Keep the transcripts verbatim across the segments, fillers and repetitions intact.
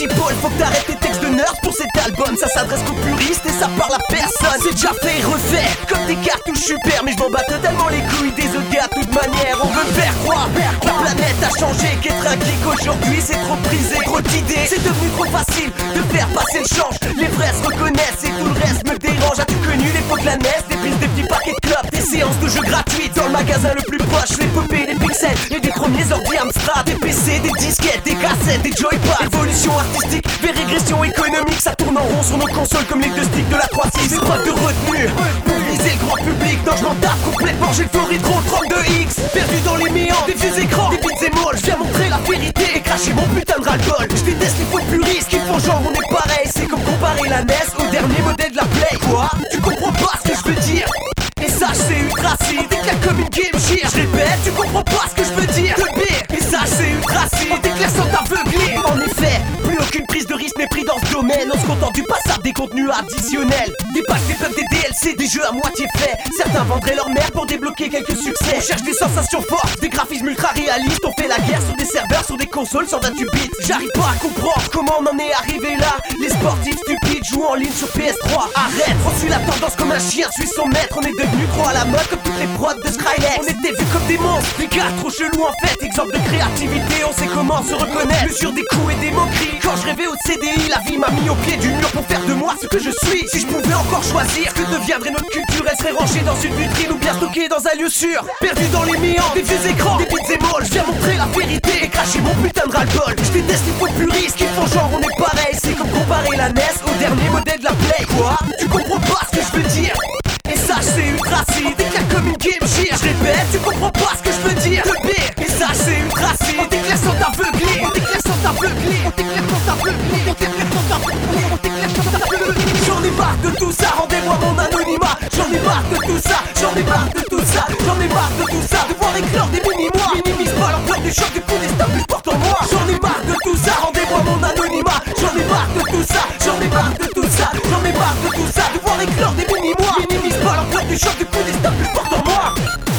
Paul, faut que t'arrêtes tes textes de nerd pour cet album. Ça s'adresse qu'aux puristes et ça parle à personne. C'est déjà fait et refait, comme des cartouches super. Mais je m'en bats totalement les couilles des autres gars. De toute manière, on veut faire croire que la planète a changé, qu'être un geek aujourd'hui c'est trop prisé. Trop d'idées, c'est devenu trop facile de faire passer le change. Les vrais se reconnaissent et tout le reste me dérange. As-tu connu l'époque la N E S, des pistes, des petits paquets de clopes, des séances de jeux gratuites dans le magasin le plus proche, les poupées, les pixels et des premiers ordi Amstrad, des P C, des disquettes, des cassettes, des joypads. Évolution artistique vers régression économique, ça tourne en rond sur nos consoles comme les deux sticks de la trois six. Épreuve de retenue pour viser le grand public. Non, je m'en tape complètement, j'ai le flow rétro trente-deux X, perdu dans les méandres des vieux écrans, des bits et molles. Je viens montrer la vérité et cracher mon putain de ras-le-bol. Je déteste les faux puristes qui font genre on est pareil. C'est comme comparer la N E S au dernier modèle de la Play. Quoi? Tu comprends pas ce que je veux dire? Et ça c'est ultra si, t'éclates comme une game gear. Je répète, tu comprends pas ce que je veux dire? De B, et ça c'est ultra si, t'éclates sans t'aveugler. En effet, plus aucune prise de risque n'est prise dans ce domaine. On se contente du passage des contenus additionnels, des packs, des pubs, des D L C, des jeux à moitié faits. Certains vendraient leur mère pour débloquer quelques succès. On cherche des sensations fortes, des graphismes ultra réalistes. On fait la guerre sur des serveurs, sur des consoles, sur vingt-huit bits. J'arrive pas à comprendre comment on en est arrivé là. Les sportifs stupides jouent en ligne sur P S trois. Arrête, on suit la tendance comme un chien suit son maître. On est devenu trop à la mode comme toutes les prods de Skrillex. On était vus comme des monstres, des gars trop chelous en fait. Exemple de créativité, on sait comment se reconnaître. Mesure des coups et des moqueries. Quand je rêvais au C D I, la vie m'a mis au pied du mur pour faire de moi ce que je suis. Si je pouvais encore choisir, que deviendrait notre culture? Elle serait rangée dans une vitrine ou bien stockée dans un lieu sûr. Perdu dans les méandres des vieux écrans, des bits et molles. Je viens montrer la vérité et cracher mon putain de ras-le-bol. Je déteste les faux puristes qui font genre on est pareil. C'est comme comparer la N E S au dernier modèle de la Play. Quoi? Tu comprends pas ce que je veux dire? Et ça c'est ultra si, t'éclates comme une game gear. Je répète, tu comprends pas ce que je veux dire? De B, et ça c'est ultra si, on t'éclaire sans t'aveugler. On t'éclaire sans t'aveugler. On t'éclaire sans t'aveugler. On t'éclaire sans t'aveugler. On t'éclaire sans t'aveugler. J'en ai marre de tout ça, rendez-moi mon anonymat. J'en ai marre de tout ça, j'en ai marre de tout ça. J'en ai marre de tout ça, de voir éclore des mini-mois. Minimise pas l'ampleur du choc du coup des stars que je porte en moi. J'en ai marre de tout ça, rendez-moi mon anonymat. J'en ai marre de tout ça, j'en ai marre de tout ça. J'en ai marre de tout ça, de voir éclore des mini-mois. Minimise pas l'ampleur du choc du coup des stars que je porte en moi.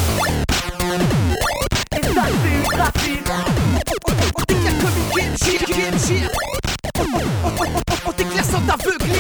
Et ça c'est ultra rapide. On t'éclaire comme une game gear, game gear. On t'éclaire sans t'aveugler.